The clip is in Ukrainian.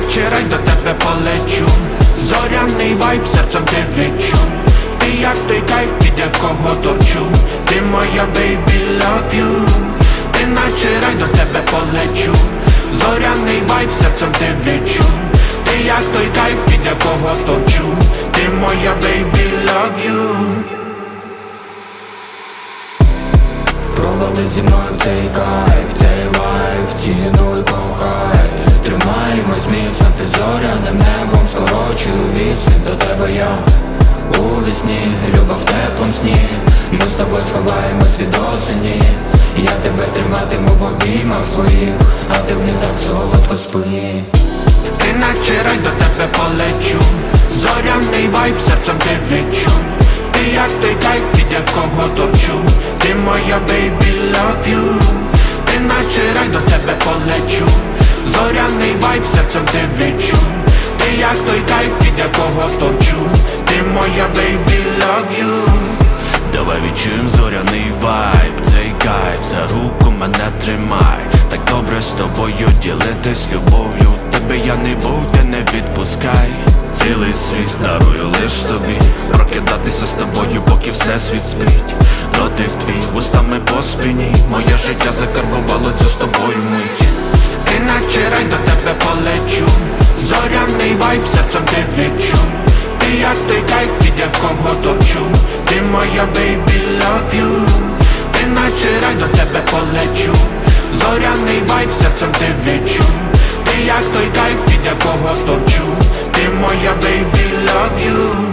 наче рай, до тебе полечу. Зоряний вайб, серцем ти відчув. Ти як той кайф, під якого торчу. Ти моя baby, love you. Ти наче рай, до тебе полечу. Зоряний вайб, серцем ти відчув. Ти як той кайф, під якого торчу. Ти моя baby, love you. Провали зі мною в цей кайф, цей лайф, цінуй, кохай. Тримаємось міцно під зоряним небом, скорочую відстань до тебе я у вісні, любов в теплом сні. Ми з тобою сховаємось від осені. Я тебе триматиму в обіймах своїх, а ти в них так солодко спи. Ти наче рай, до тебе полечу. Зоряний вайб, серцем ти відчув. Ти як той кайф, під якого торчу. Ти моя baby, love you. Ти наче рай, до тебе полечу. Зоряний вайб, серцем ти відчув. Ти як той кайф, під якого торчу. Ти моя baby, love you. Давай відчуєм зоряний вайб, цей кайф, за руку мене тримай. Так добре з тобою ділитись любов'ю. Тебе я не був, ти не відпускай. Цілий світ дарую лиш тобі. Прокидатися з тобою, поки всесвіт спить. Дотик твій вустами по спині. Моє життя закарбувало цю з тобою мить. Ти наче рай, до тебе полечу. Зоряний вайб, серцем ти відчув. Ти як той кайф, під якого торчу. Ти моя baby, love you. Ти наче рай, до тебе полечу. Зоряний вайб, серцем ти відчув. Ти як той кайф, під якого торчу. Ти моя baby, love you.